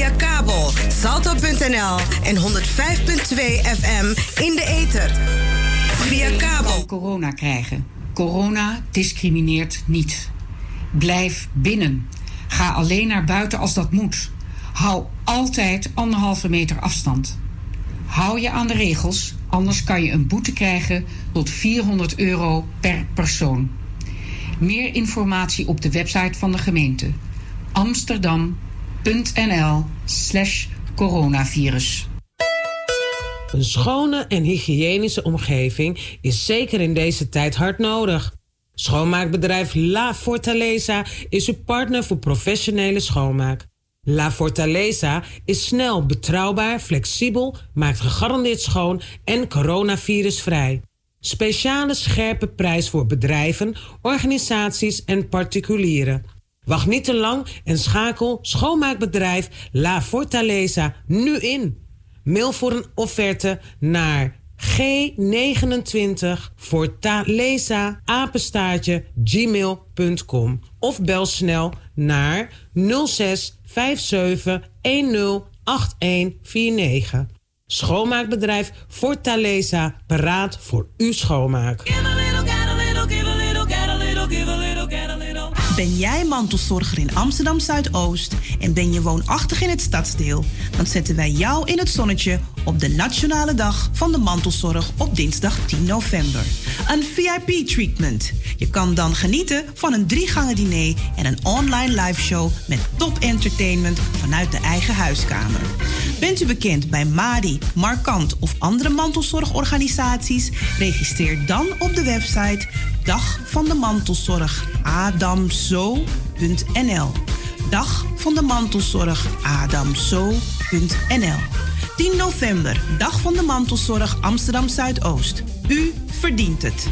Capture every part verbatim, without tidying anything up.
Via kabel, salto punt n l en honderd vijf komma twee F M in de ether. Via kabel. Corona krijgen. Corona discrimineert niet. Blijf binnen. Ga alleen naar buiten als dat moet. Hou altijd anderhalve meter afstand. Hou je aan de regels, anders kan je een boete krijgen tot vierhonderd euro per persoon. Meer informatie op de website van de gemeente. amsterdam punt n l slash coronavirus. Een schone en hygiënische omgeving is zeker in deze tijd hard nodig. Schoonmaakbedrijf La Fortaleza is uw partner voor professionele schoonmaak. La Fortaleza is snel, betrouwbaar, flexibel, maakt gegarandeerd schoon en coronavirusvrij. Speciale scherpe prijs voor bedrijven, organisaties en particulieren. Wacht niet te lang en schakel schoonmaakbedrijf La Fortaleza nu in. Mail voor een offerte naar g negenentwintig fortaleza apenstaartje gmail punt com of bel snel naar nul zes vijf zeven een nul acht een vier negen. Schoonmaakbedrijf Fortaleza, paraat voor uw schoonmaak. Ben jij mantelzorger in Amsterdam Zuidoost en ben je woonachtig in het stadsdeel? Dan zetten wij jou in het zonnetje op de Nationale Dag van de Mantelzorg op dinsdag tien november. Een V I P-treatment. Je kan dan genieten van een drie-gangen diner en een online liveshow met top entertainment vanuit de eigen huiskamer. Bent u bekend bij Madi, Markant of andere mantelzorgorganisaties? Registreer dan op de website Dag van de Mantelzorg adamzo punt n l. Dag van de Mantelzorg adamzo punt n l. tien november, Dag van de Mantelzorg Amsterdam Zuidoost. U verdient het.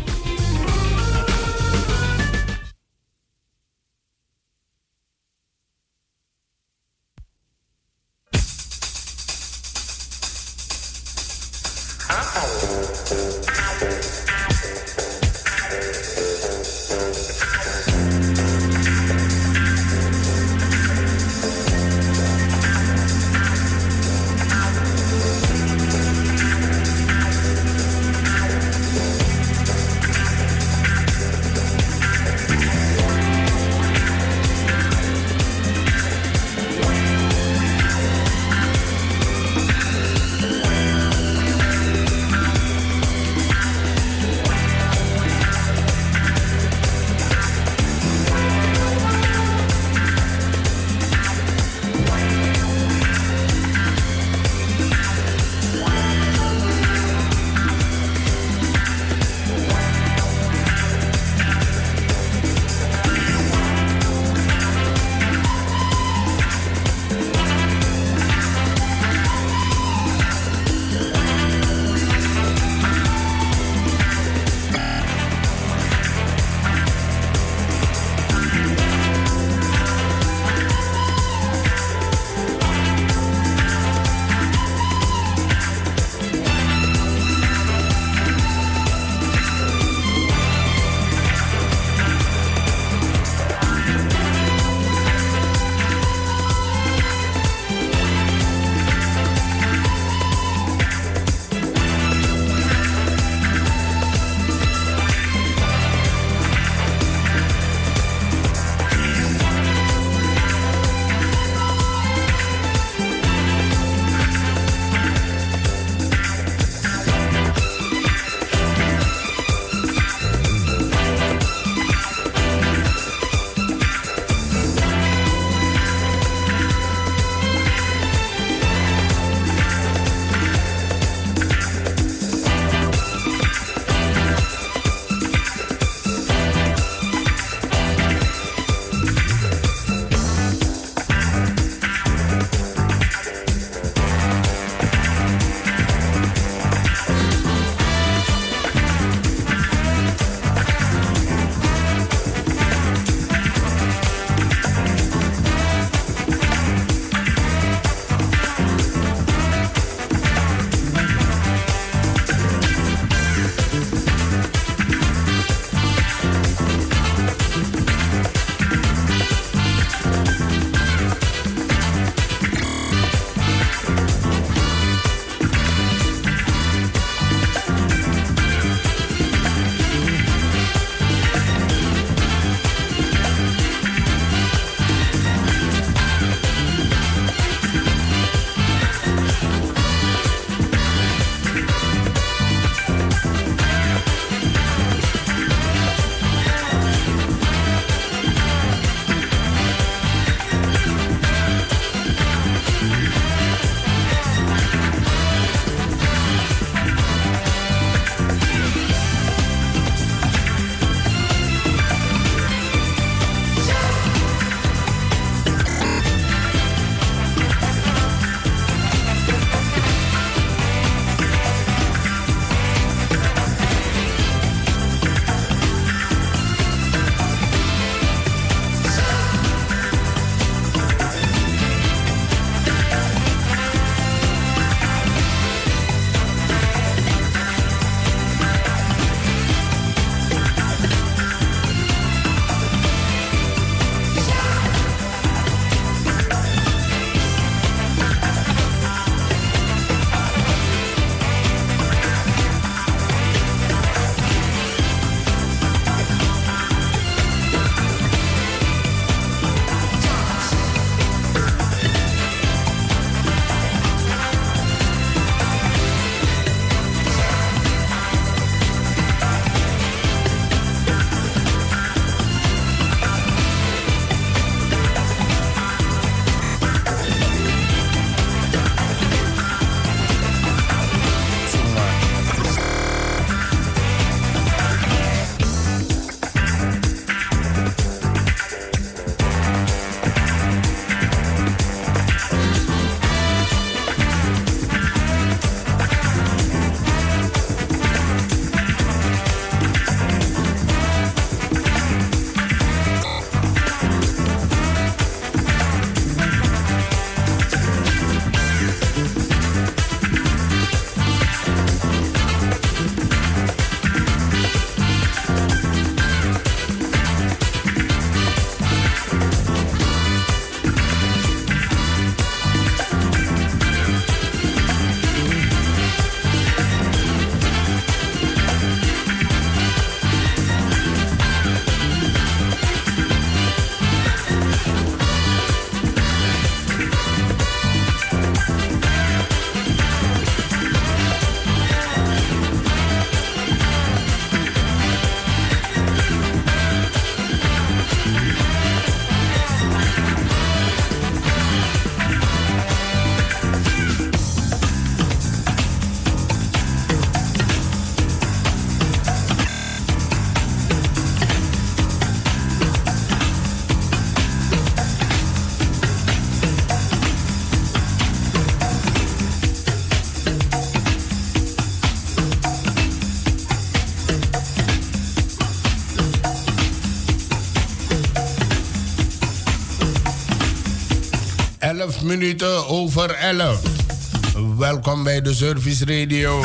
minuten over elf. Welkom bij de Service Radio.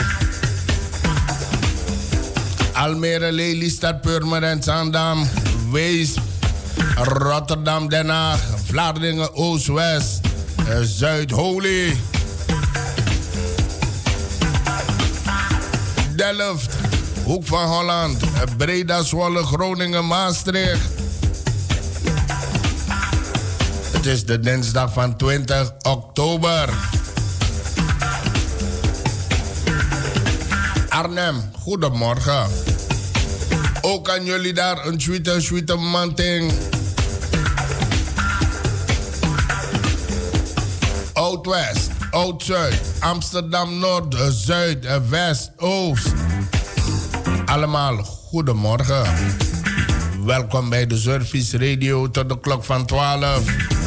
Almere, Lelystad, Purmerend, Zaandam, Weesp, Rotterdam, Den Haag, Vlaardingen, Oost-West, Zuid-Holy, Delft, Hoek van Holland, Breda, Zwolle, Groningen, Maastricht. Het is de dinsdag van twintig oktober. Arnhem, goedemorgen. Ook aan jullie daar een sweete, sweete manting. Oud-West, Oud-Zuid, Amsterdam Noord, Zuid, West, Oost. Allemaal goedemorgen. Welkom bij de Service Radio tot de klok van twaalf.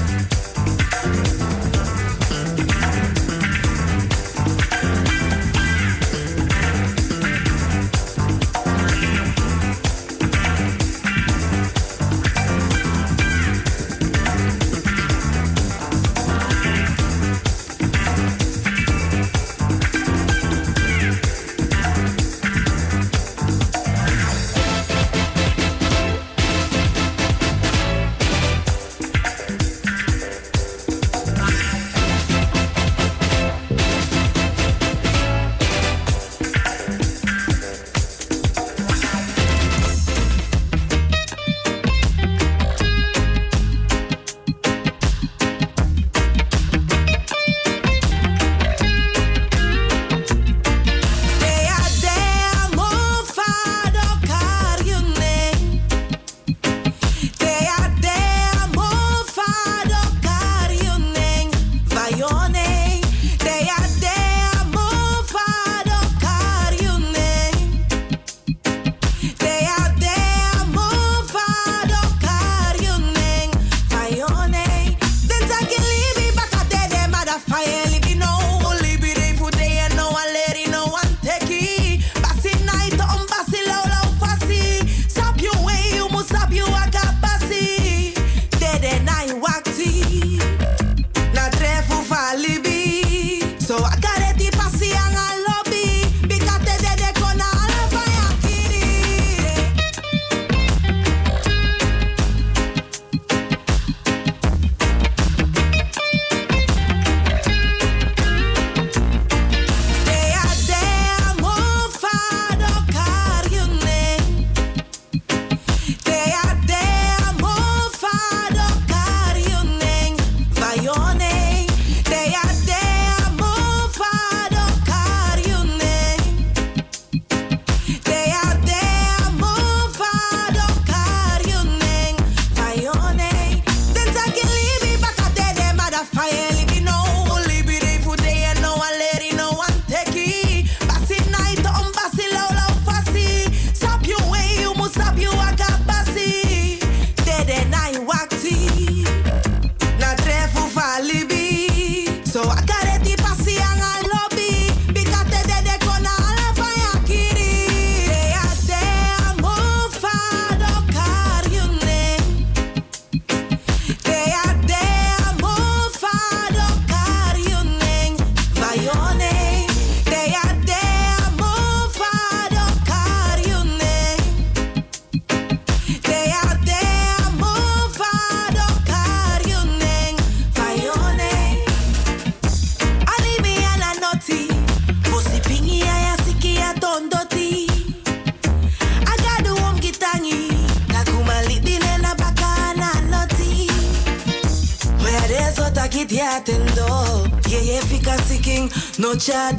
Nocha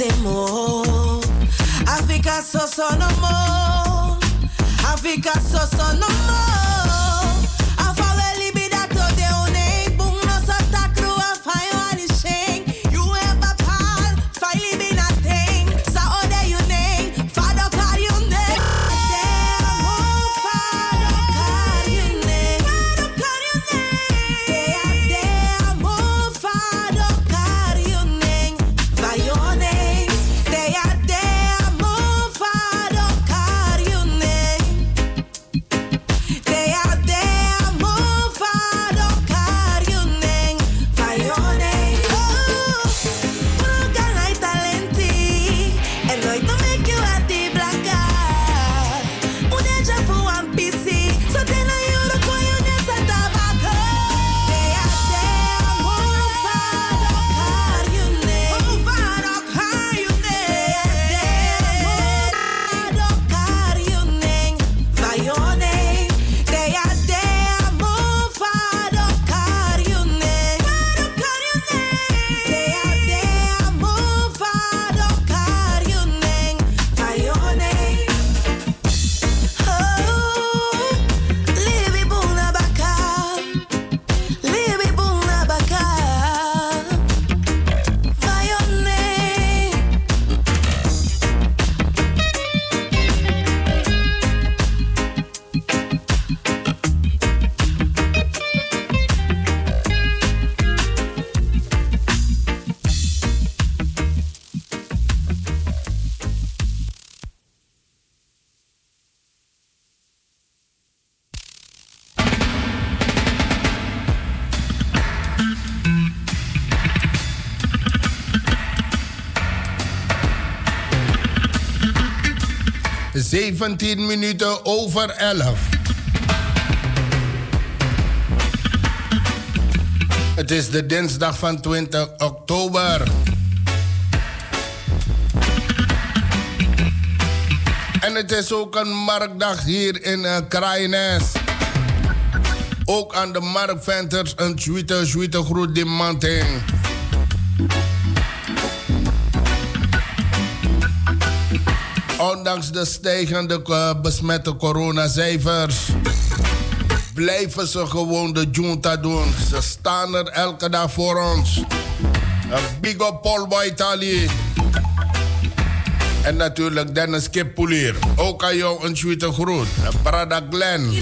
demo, Africa so so no more, Africa so so no more. Afa we libida to de one, bung no so takru afa yo ani sheng. You ever pal, fa libina thing, sa ode you name, fado kar you name. Demo fado kar you name, fado kar you name. Demo fado kar you name, fa yo. They zeventien minuten over elf. Het is de dinsdag van twintig oktober. En het is ook een marktdag hier in uh, Kraaienäs. Ook aan de marktventers een tweede, tweede groet die manting. Ondanks de stijgende uh, besmette coronacijfers blijven ze gewoon de junta doen. Ze staan er elke dag voor ons. Een big up Paul Boy Italië. En natuurlijk Dennis Kippoelier. Ook aan jou een tweede groet. Brada Glenn.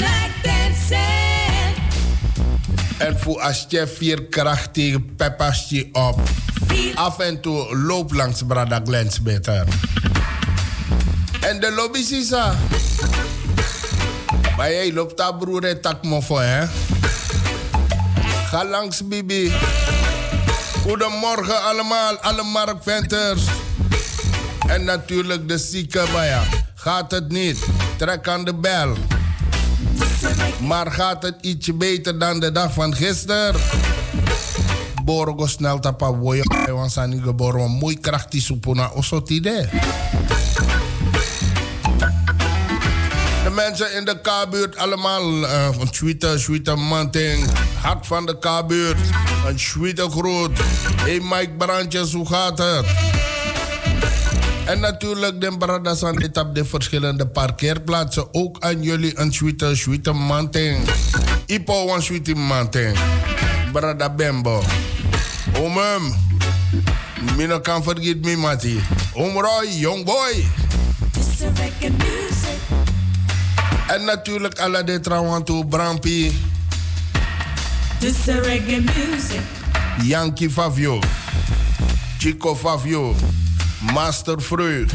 En voor als je vier kracht tegen peppasje op. Af en toe loop langs Brada Glenn's beter. En de lobby Sisa. Maar jij loopt daar broer en tak me voor, hè? Ga langs Bibi. Goedemorgen allemaal, alle marktventers. En natuurlijk de zieke baya. Gaat het niet? Trek aan de bel. Maar gaat het ietsje beter dan de dag van gisteren? Borgo snel tapa woyo. Want zijn niet geboren. Mooi krachtig soepona osotide. De mensen in de K-buurt allemaal uh, een tweede, tweede manting. Hart van de K-buurt. Een tweede groet. Hey Mike Brandjes, hoe gaat het? En natuurlijk de bradas aan dit op de verschillende parkeerplaatsen. Ook aan jullie een tweede, tweede manting. Ipo een tweede manting. Brada Bembo. Omem. Mina kan forget me, Mati. Oom Roy, young boy. En natuurlijk alle de Trawanto, Brampi. This is reggae music. Yankee Favio. Chico Favio. Master Freud.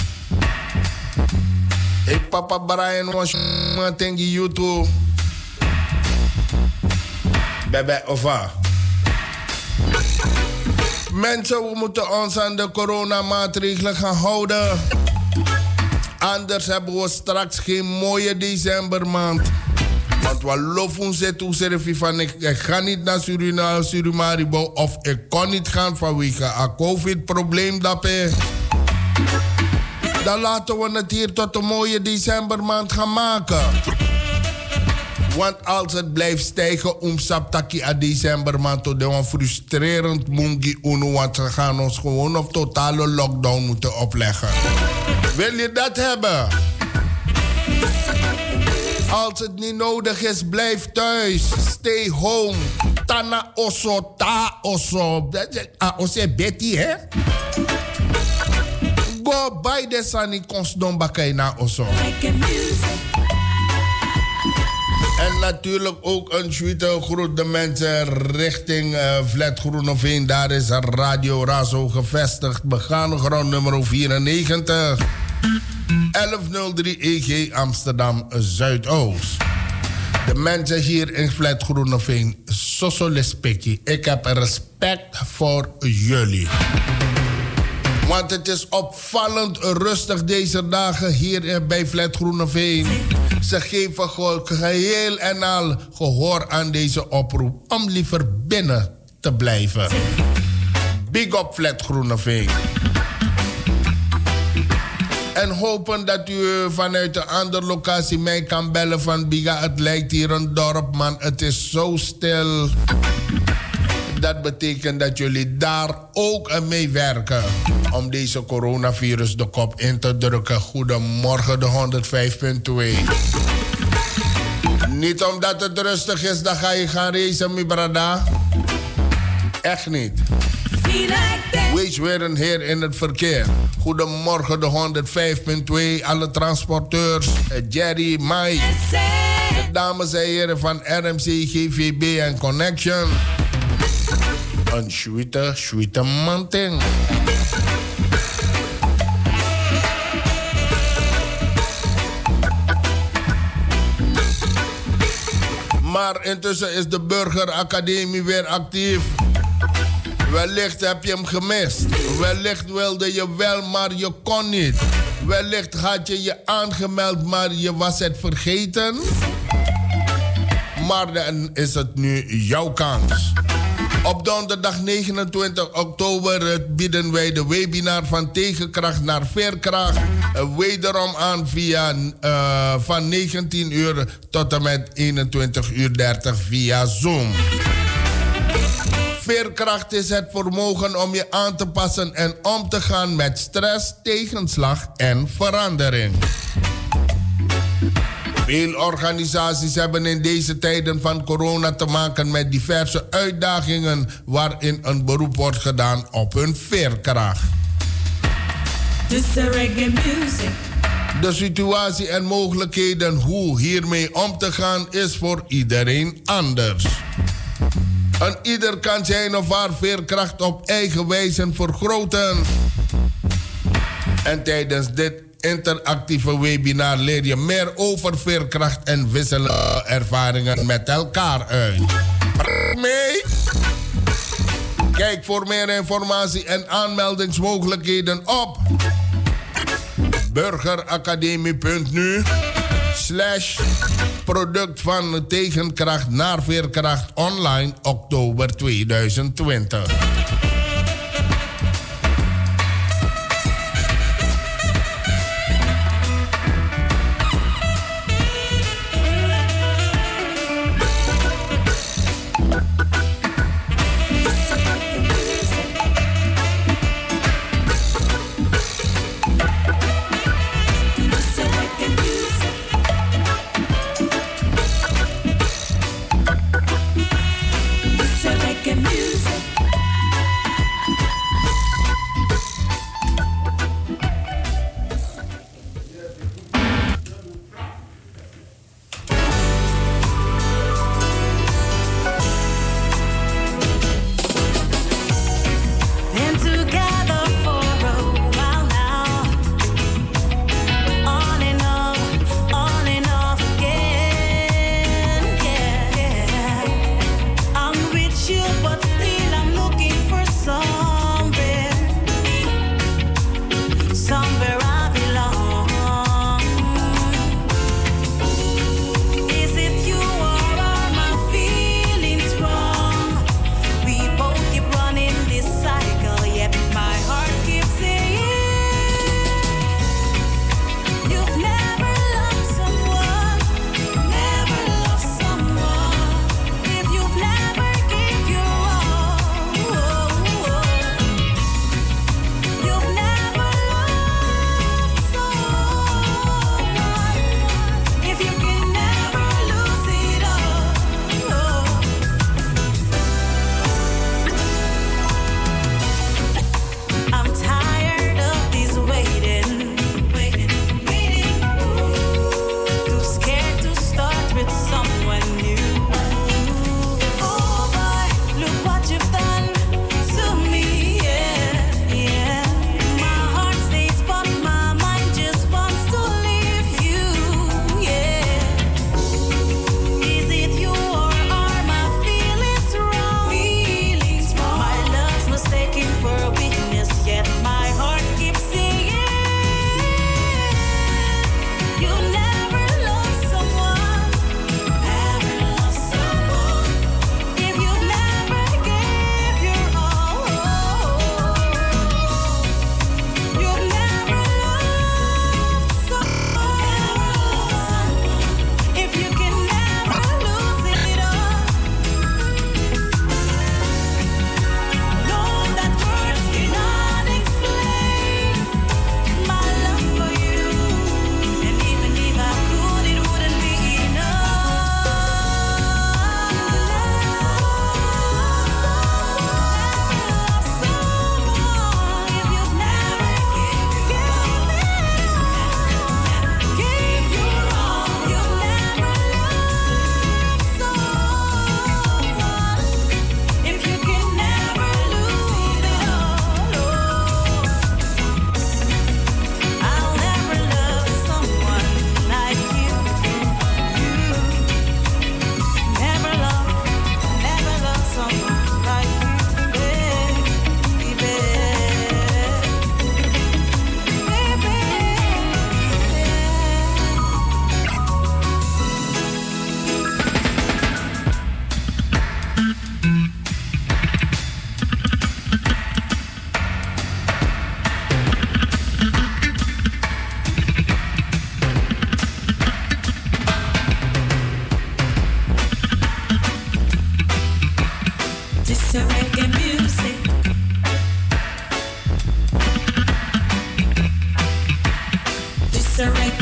Hey papa Brian was tegen YouTube. Bebe Ova. Mensen, we moeten ons aan de coronamaatregelen gaan houden. Anders hebben we straks geen mooie decembermaand. Want we lopen zitten hoe van ik, ik ga niet naar Suriname, Surimaribo of ik kon niet gaan vanwege een COVID-probleem. Dan laten we het hier tot een mooie decembermaand gaan maken. Want als het blijft stijgen om Saptaki a decembermaand tot de frustrerend mungi uno, want ze gaan ons gewoon op totale lockdown moeten opleggen. Wil je dat hebben? Als het niet nodig is, blijf thuis. Stay home. Tana osso, ta osso. Ah, osse Betty, hè? Go bij de sani konsdom bakay na osso. En natuurlijk ook een tweede groet de mensen richting uh, Vlet Groeneveen. Daar is Radio Razo gevestigd. Begaande grond nummer vierennegentig. elfhonderddrie E G Amsterdam Zuidoost. De mensen hier in Vlet Groeneveen, soso lespekkie. Ik heb respect voor jullie. Want het is opvallend rustig deze dagen hier bij Vlet Groeneveen. Ze geven geheel en al gehoor aan deze oproep om liever binnen te blijven. Big up Vlet Groeneveen. En hopen dat u vanuit een andere locatie mij kan bellen van Biga. Het lijkt hier een dorp, man. Het is zo stil. Dat betekent dat jullie daar ook aan meewerken om deze coronavirus de kop in te drukken. Goedemorgen, de honderdvijf punt twee. Niet omdat het rustig is, dan ga je gaan racen, mi brada. Echt niet. Wees weer een heer in het verkeer. Goedemorgen, de honderdvijf punt twee. Alle transporteurs, Jerry, Mike. De dames en heren van R M C, G V B en Connection. Een sweete, sweete manting. Maar intussen is de Burgeracademie weer actief. Wellicht heb je hem gemist. Wellicht wilde je wel, maar je kon niet. Wellicht had je je aangemeld, maar je was het vergeten. Maar dan is het nu jouw kans. Op donderdag negenentwintig oktober bieden wij de webinar van tegenkracht naar veerkracht wederom aan via uh, van negentien uur tot en met eenentwintig uur dertig via Zoom. Veerkracht is het vermogen om je aan te passen en om te gaan met stress, tegenslag en verandering. Veel organisaties hebben in deze tijden van corona te maken met diverse uitdagingen waarin een beroep wordt gedaan op hun veerkracht. De situatie en mogelijkheden hoe hiermee om te gaan is voor iedereen anders. En ieder kan zijn of haar veerkracht op eigen wijze vergroten. En tijdens dit interactieve webinar leer je meer over veerkracht en wisselen ervaringen met elkaar uit. Mee? Kijk voor meer informatie en aanmeldingsmogelijkheden op burgeracademie punt n u slash product van tegenkracht naar veerkracht online oktober tweeduizend twintig.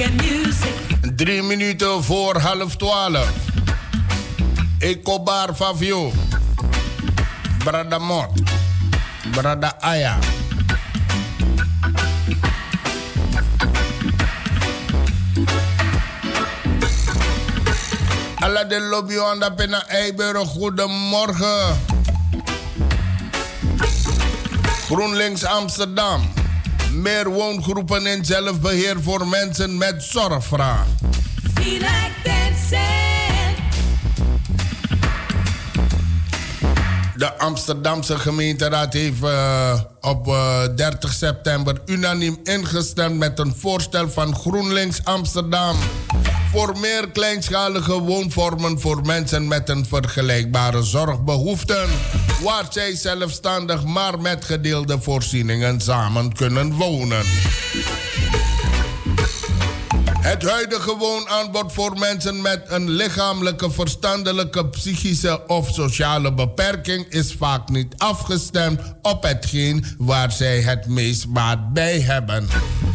Drie minuten voor half twaalf. Ecobar Favio. Brada Mot. Brada Aya. Alla de lobby aan de Pena Eiburg, goedemorgen. GroenLinks Amsterdam. Meer woongroepen in zelfbeheer voor mensen met zorgvraag. Feel like dancing. De Amsterdamse gemeenteraad heeft uh, op uh, dertig september unaniem ingestemd met een voorstel van GroenLinks Amsterdam voor meer kleinschalige woonvormen voor mensen met een vergelijkbare zorgbehoeften, waar zij zelfstandig maar met gedeelde voorzieningen samen kunnen wonen. Het huidige woonaanbod voor mensen met een lichamelijke, verstandelijke, psychische of sociale beperking is vaak niet afgestemd op hetgeen waar zij het meest baat bij hebben.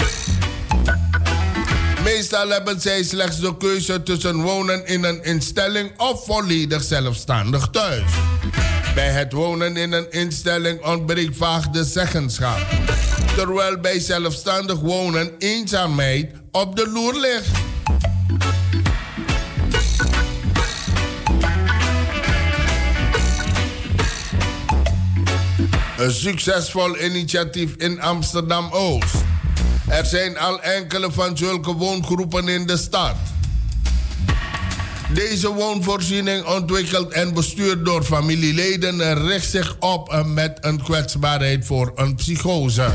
Meestal hebben zij slechts de keuze tussen wonen in een instelling of volledig zelfstandig thuis. Bij het wonen in een instelling ontbreekt vaak de zeggenschap, terwijl bij zelfstandig wonen eenzaamheid op de loer ligt. Een succesvol initiatief in Amsterdam-Oost. Er zijn al enkele van zulke woongroepen in de stad. Deze woonvoorziening, ontwikkeld en bestuurd door familieleden, richt zich op met een kwetsbaarheid voor een psychose.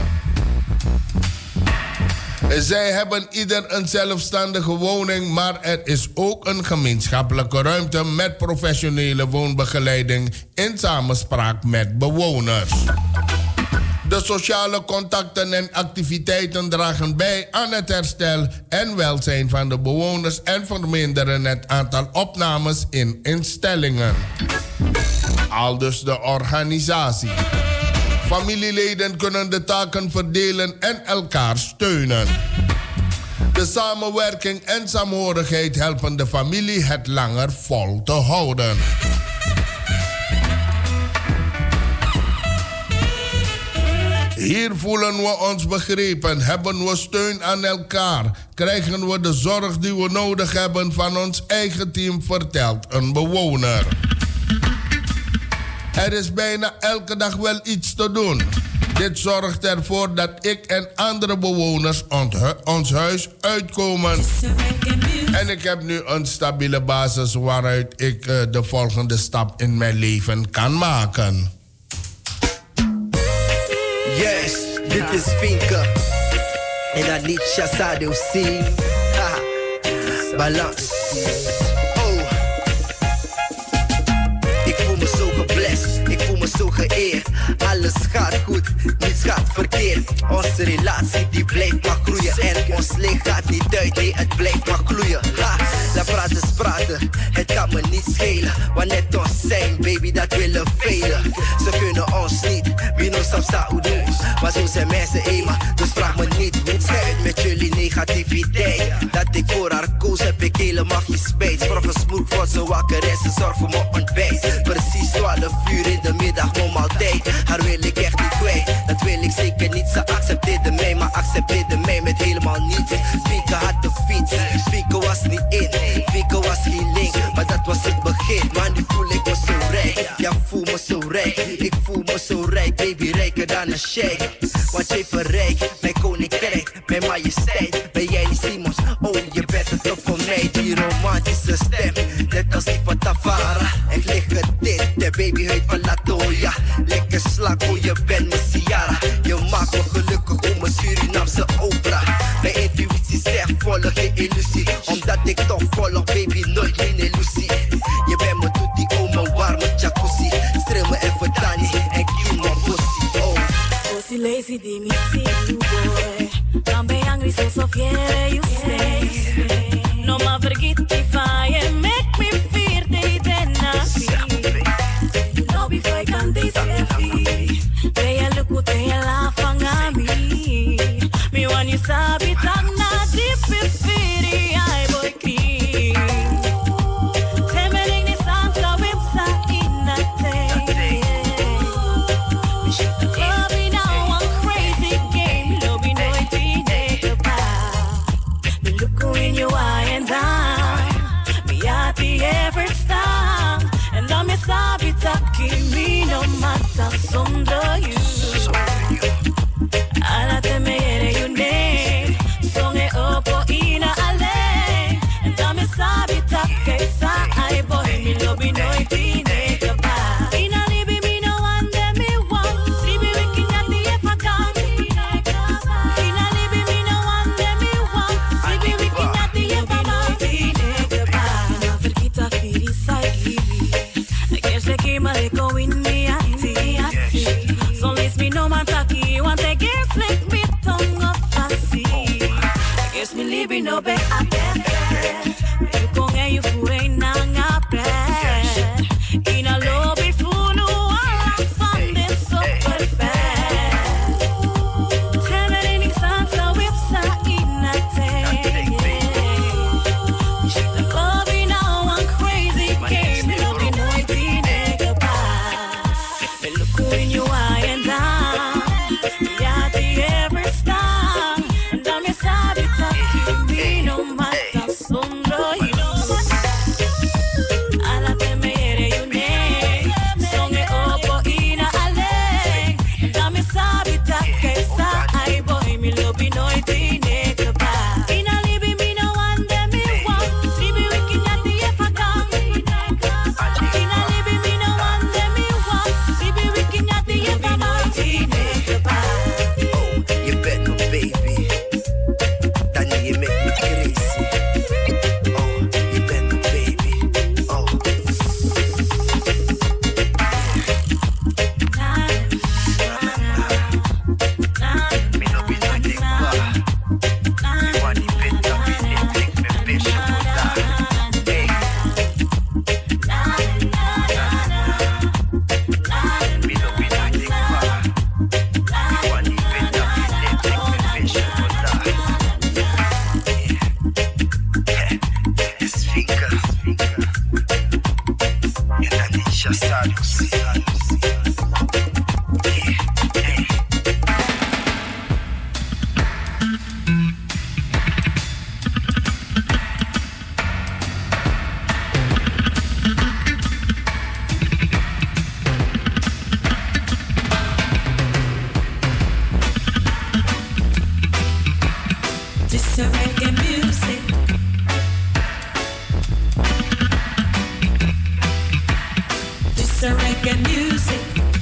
Zij hebben ieder een zelfstandige woning, maar er is ook een gemeenschappelijke ruimte met professionele woonbegeleiding in samenspraak met bewoners. De sociale contacten en activiteiten dragen bij aan het herstel en welzijn van de bewoners en verminderen het aantal opnames in instellingen. Aldus de organisatie. Familieleden kunnen de taken verdelen en elkaar steunen. De samenwerking en saamhorigheid helpen de familie het langer vol te houden. Hier voelen we ons begrepen, hebben we steun aan elkaar, krijgen we de zorg die we nodig hebben van ons eigen team, vertelt een bewoner. Er is bijna elke dag wel iets te doen. Dit zorgt ervoor dat ik en andere bewoners ons huis uitkomen. En ik heb nu een stabiele basis waaruit ik uh, de volgende stap in mijn leven kan maken. Yes, dit is Vinke. En dat liedje zou je zien. Balans. Oh. Ik voel me zo geblest. Ik voel me zo geëerd. Alles gaat goed, niets gaat verkeerd. Onze relatie die blijft maar groeien. En ons licht gaat niet uit, nee het blijft maar gloeien. Ha, laat praten is praten, het kan me niet schelen. Wanneer het ons zijn, baby, dat willen velen. Ze kunnen ons niet, wie ons op zou doen. Maar zo zijn mensen eenmaal, dus vraag me niet hoe het uit met jullie negativiteit. Dat ik voor haar koos, heb ik helemaal geen spijt. Volgens moed wordt ze wakker en ze zorgt voor mijn ontbijt. Precies twaalf uur in de middag, normaal tijd. Haar wil ik echt niet kwijt, dat wil ik zeker niet. Ze accepteerde mij, maar accepteerde mij met helemaal niets. Fieke had de fiets, Fieke was niet in. Fieke was geen link, maar dat was het begin. Maar nu voel ik me zo rijk, ja voel me zo rijk. Ik voel me zo rijk, baby, rijker dan een sheik. Want jij verrijkt, mijn koninkrijk, mijn majesteit. Ben jij niet Simons, oh je bent het op voor mij. Die romantische stem, net als die van Tavara. Ik lig gedit, de baby huid van Latoya. Lekker slank, oh je bent mijn Ciara. Je maakt me gelukkig om mijn Surinamse opera. Mijn intuïtie zegt volg geen illusie. Omdat ik toch volg, baby, nooit geen illusie. Je bent me doet die oh mijn warme jacuzzi. Streel me even Dani en kill my pussy, oh. Pussy lazy, di me see you boy. Don't be angry, so so fiere you stay. No ma forget the fire, make me fear they then not be. You know before I can this heavy. They a look what they a laugh on me. Me when you saw it, I'm not deep in fear. zonder you. Alla te me ere you ne, songe opo ina ale. Da me sabi takke sa ai boy mi lobi noi tine kapa. Ina libi mi no ande mi want, libi wiki ngati e fakan. Ina libi mi no ande mi want, libi wiki ngati e fakan. Tine kapa. Na verkita firi sai libi, kesh le kima le ko in mi ati ati. So lees me no man taki, want te guess like me tongue of fancy. Guess me libi no be ate. You con e you fure na ngape. Ina lobby funu ala fande so perfect. Temere ni sansa wipsa ina te. The lobby now I'm crazy game. Me lobby no itine kapa. Me look in your eye and down. Yeah, the every star. And I'm a sabi taki me no matter sombra you know. Alla te me ere you ne. Songe opo ina ale. And I'm a sabi taki sa ai boy me lobby no itine kapa. Ina libi me no ande me want. Libi wiki nyati e fakan. Ina libi me no ande me want. Libi wiki nyati e fakan. Itine kapa. You bet no baby, then you make me crazy. Oh, you bet no baby. Oh, me no be no dick bar. You want the better me, they take me bitch for that. Hey, me no be no dick bar. You want the better me, they take me bitch for that. It's finger, finger. And I need your status. This a reggae music. This a reggae music.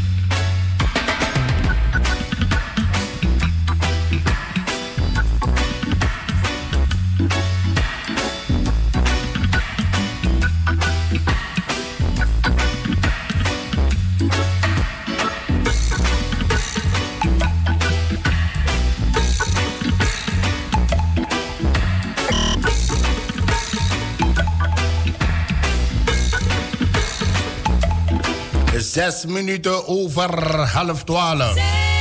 Zes minuten over half twaalf.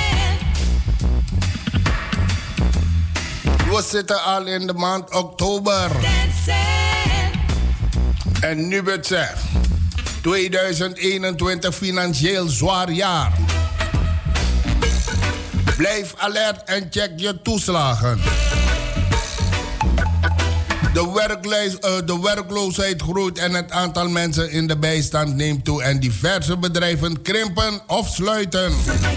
We zitten al in de maand oktober. En nu het zegt, tweeduizend eenentwintig financieel zwaar jaar. Blijf alert en check je toeslagen. De, werkloos, uh, de werkloosheid groeit en het aantal mensen in de bijstand neemt toe en diverse bedrijven krimpen of sluiten.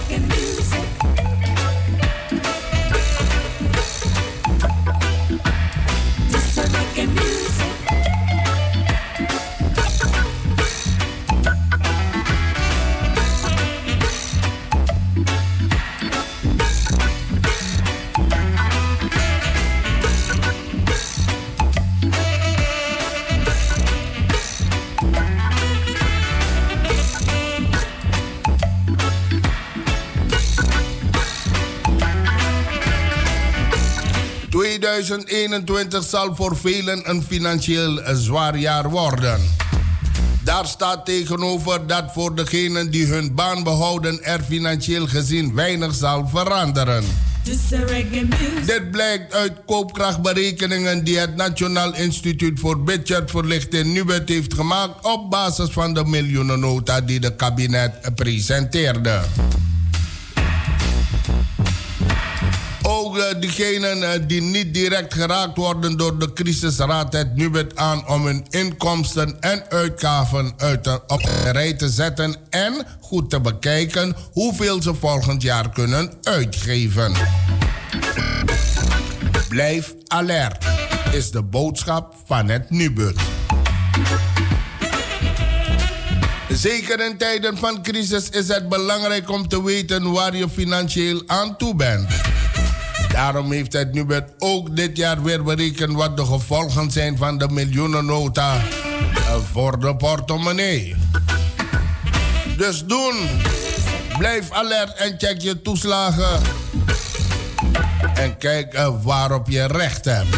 tweeduizend eenentwintig zal voor velen een financieel zwaar jaar worden. Daar staat tegenover dat voor degenen die hun baan behouden er financieel gezien weinig zal veranderen. Dit blijkt uit koopkrachtberekeningen die het Nationaal Instituut voor Budgetverlichting Nubet heeft gemaakt op basis van de miljoenennota die de kabinet presenteerde. Ook uh, diegenen uh, die niet direct geraakt worden door de crisis raadt het Nubet aan om hun inkomsten en uitgaven uit de, op de rij te zetten en goed te bekijken hoeveel ze volgend jaar kunnen uitgeven. Blijf alert, is de boodschap van het Nubet. Zeker in tijden van crisis is het belangrijk om te weten waar je financieel aan toe bent. Daarom heeft het Nubet ook dit jaar weer berekend wat de gevolgen zijn van de miljoenennota voor de portemonnee. Dus doen, blijf alert en check je toeslagen. En kijk uh, waarop je recht hebt.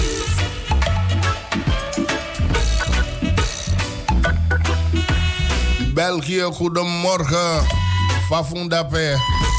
België, goedemorgen. Fafundape.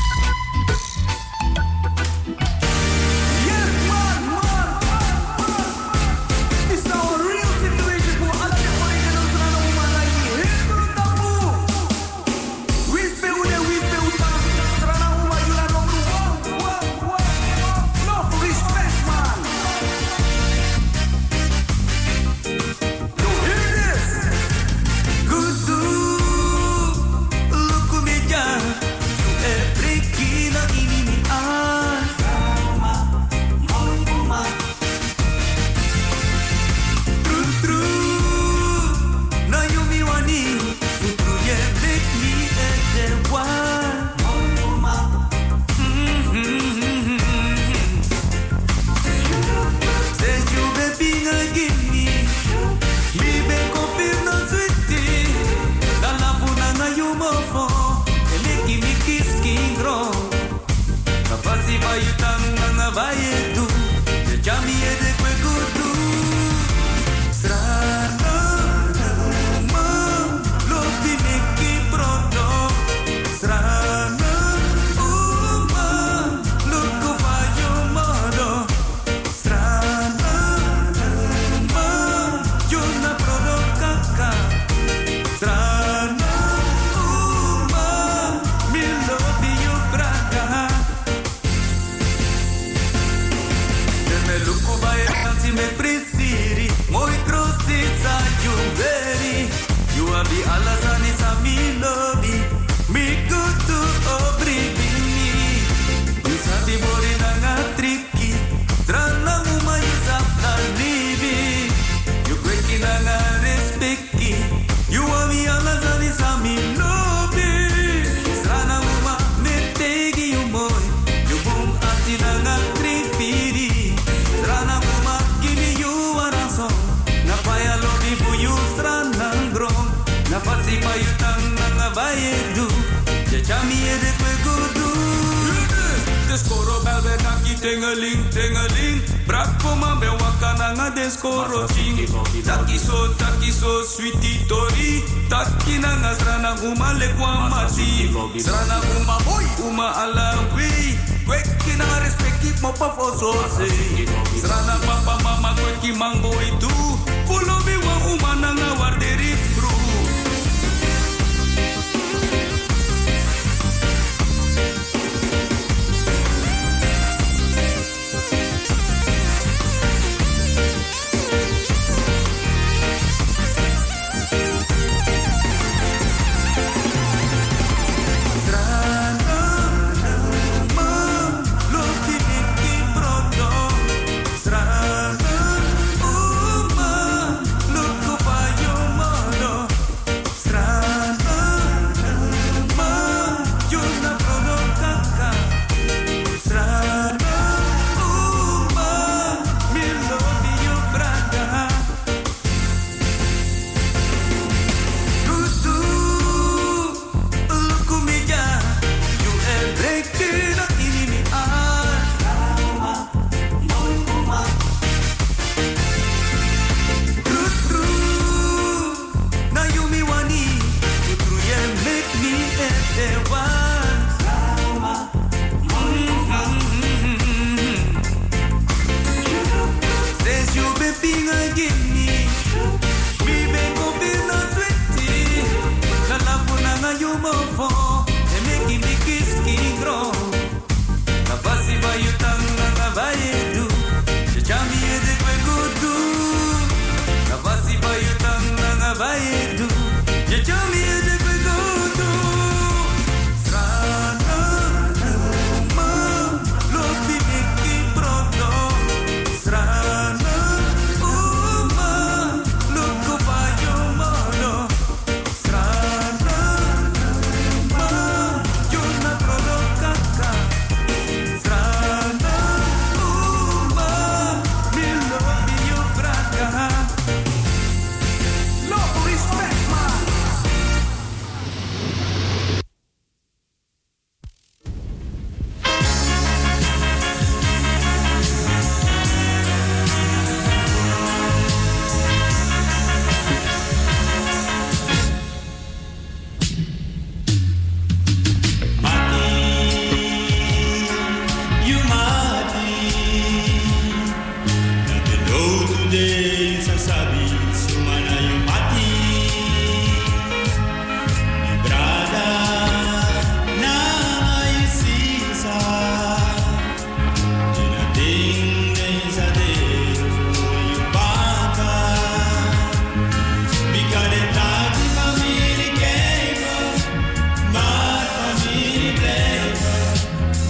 Tingeling, tingeling, brako mambe wakana nga deskoro ching. Taki so, taki so, sweetie tori. Taki na nga srana uma lekwa mati. Srana uma boy, uma alawi. Kweki na respecti mo pa foso se. Srana papa mama kweki mango itu. Fulo biwa uma na nga warderi bro. you mati. Nothing know today, sasabi, sumana you mati. Mi brada, na you sisa. Dina ding, desa de, you bata. Bikade tati family keiba, mar family keiba.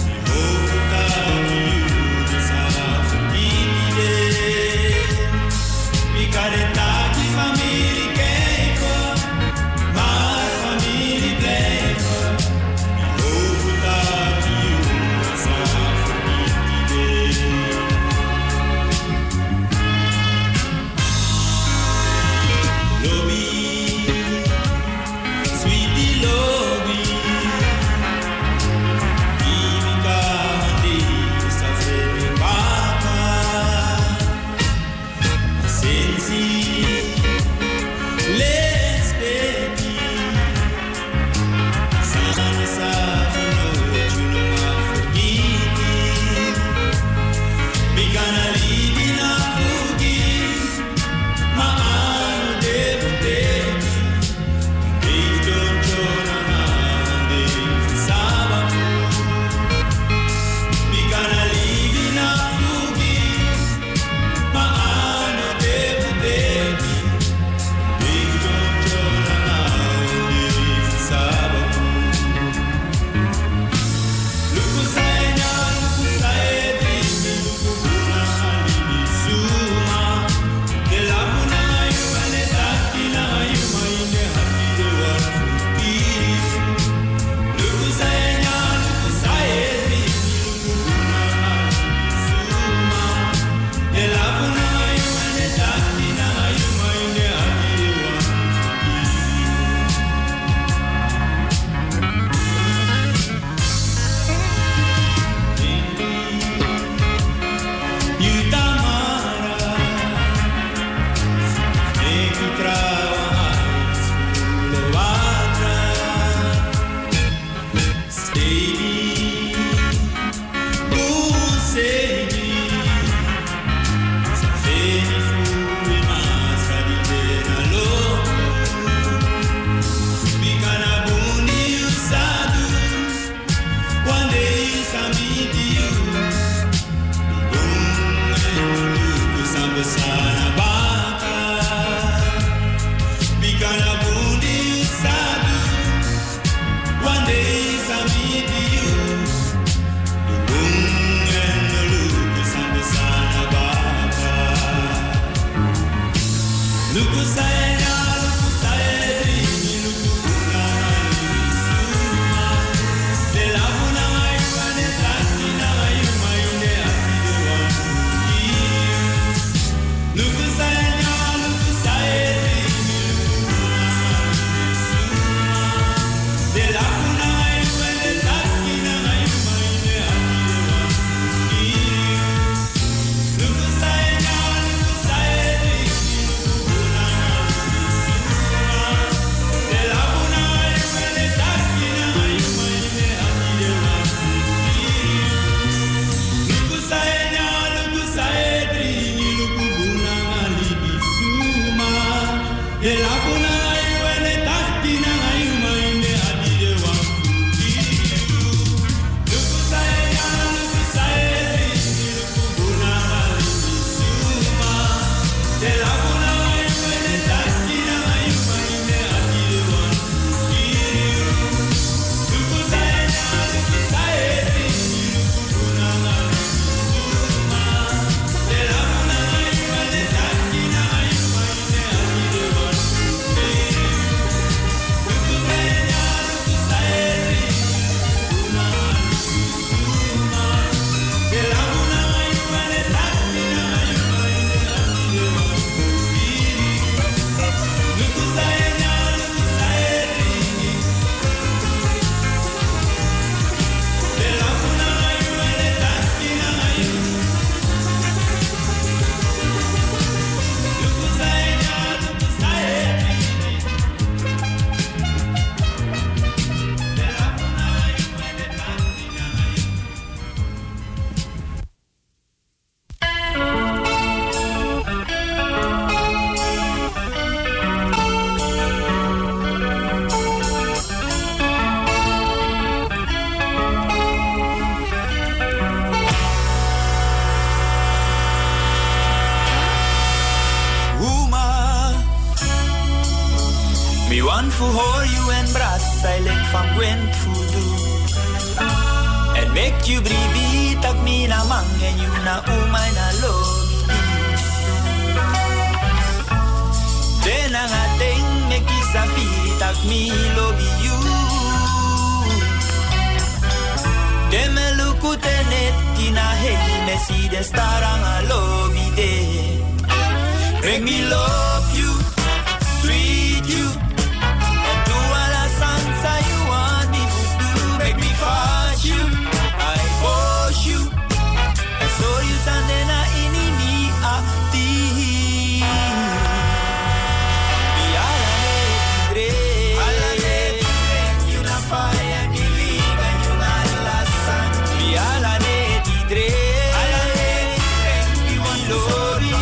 Mi hope that you for hold you and brass silent from Gwen Fudu. And make you breathe, tak me na mang and you na umay na love. Then ang ating make isafi, tak me love you. Then me look at it, tina hey, me see the star ang a love day. Make me love you, sweet you. And do all the songs that you want me to do. Make me fast you, I push you. And so you stand in a enemy of the be all a day, all a day, you na fire and you leave and you na last sun. Be all a day, all a day, you want love you.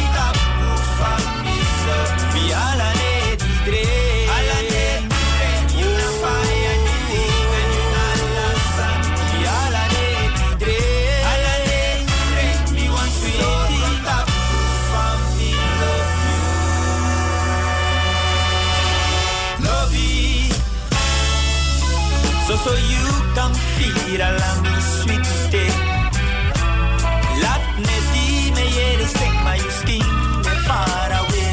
So you can feel all me sweet day. Laat me die me jere sting my you skin me far away.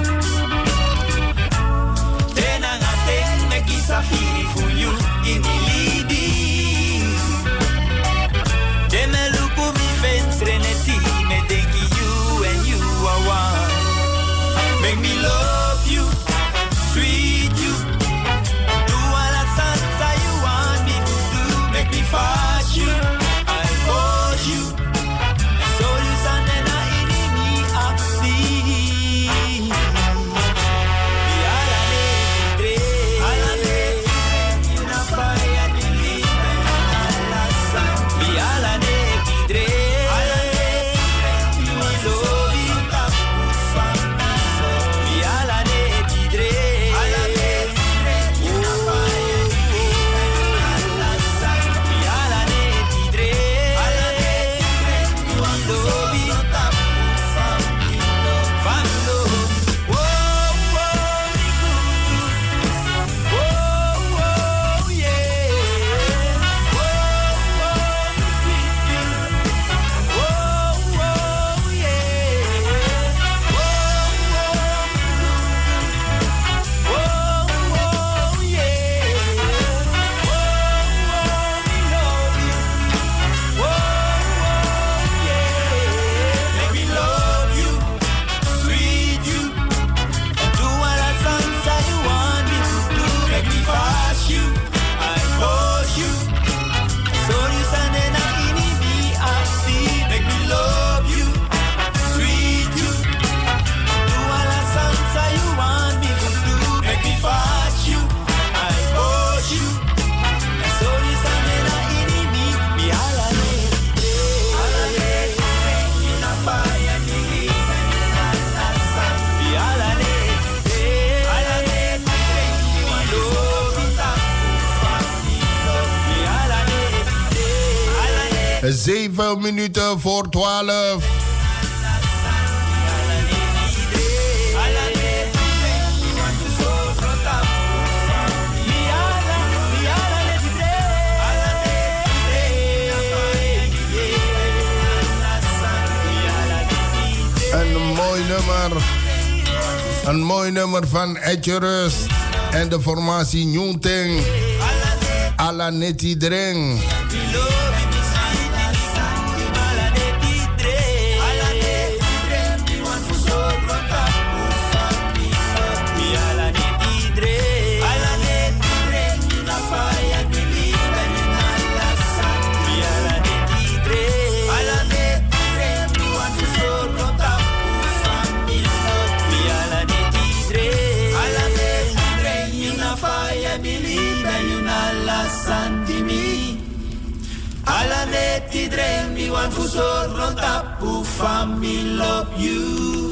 Then I think me kisa feel for you in the lady. Then me look at me face reneti me think you and you are one. Make me love you, sweet you. Fast you, I force you. So you stand in a enemy of thee. Be all a day, all a day, in a fire and believe and all a sun. Be all a day, all a day, you will love you, tap from me. Be all a day, all a day, in a fire. Zeven minuten voor twaalf. Een mooi nummer. Een mooi nummer van Etje Rust. En de formatie Njonting. Ala Neti Dreng. Alla neti dreng mi wan fusor no tapu fami love you.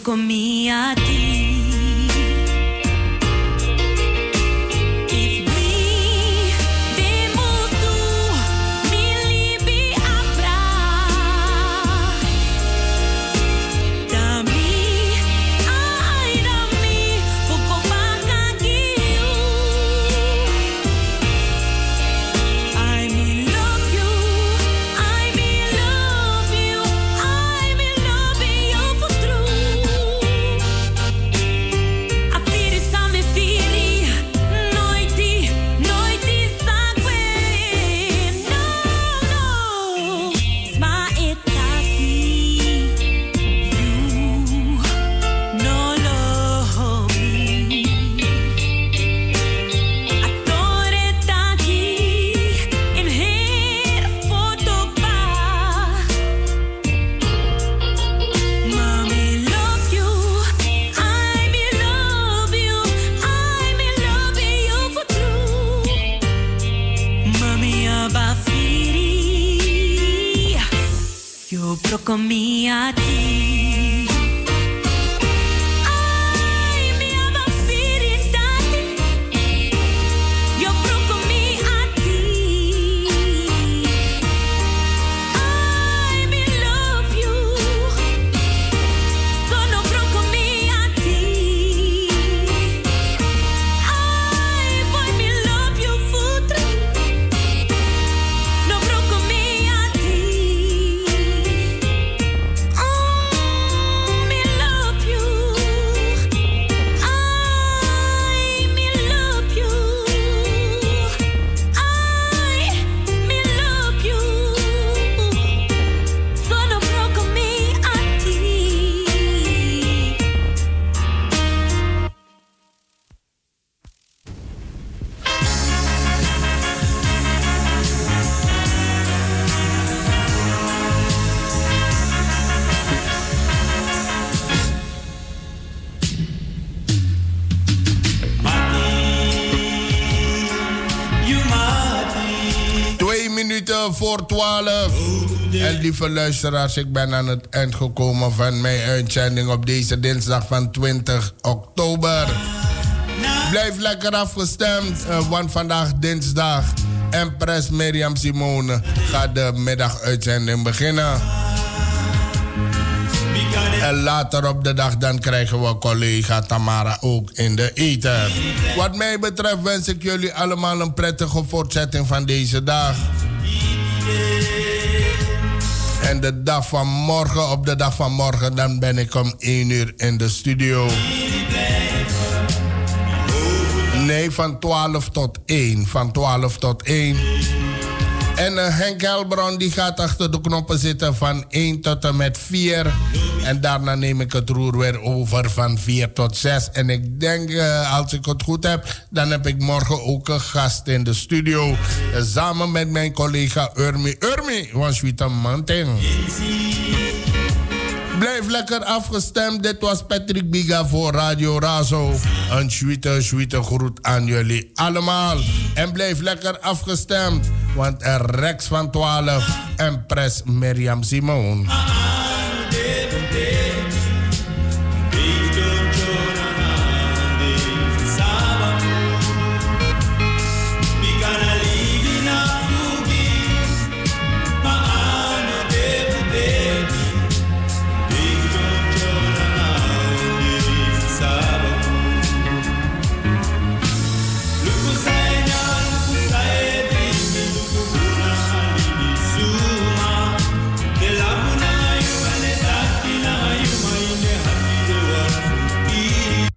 procumi a ti. Procumi a ti. Ai, mi aba firitati. Io procumi a ti. I me love you. Sono procumi a ti. Ai, poi mi love you futre. No procumi a ti. Voor twaalf. En lieve luisteraars, ik ben aan het eind gekomen van mijn uitzending op deze dinsdag van twintig oktober. Blijf lekker afgestemd, uh, want vandaag dinsdag Empress Miriam Simone gaat de middaguitzending beginnen. En later op de dag dan krijgen we collega Tamara ook in de ether. Wat mij betreft wens ik jullie allemaal een prettige voortzetting van deze dag. En de dag van morgen, op de dag van morgen, dan ben ik om één uur in de studio. Nee, van twaalf tot één. Van twaalf tot één. En uh, Henk Helbron die gaat achter de knoppen zitten van één tot en met vier. En daarna neem ik het roer weer over van vier tot zes. En ik denk, uh, als ik het goed heb, dan heb ik morgen ook een gast in de studio. Uh, samen met mijn collega Urmi. Urmi, was wie een manting. Blijf lekker afgestemd. Dit was Patrick Biga voor Radio Razo. Een sweete, sweete groet aan jullie allemaal. En blijf lekker afgestemd. Want er Rex van twaalf en Pres Miriam Simone.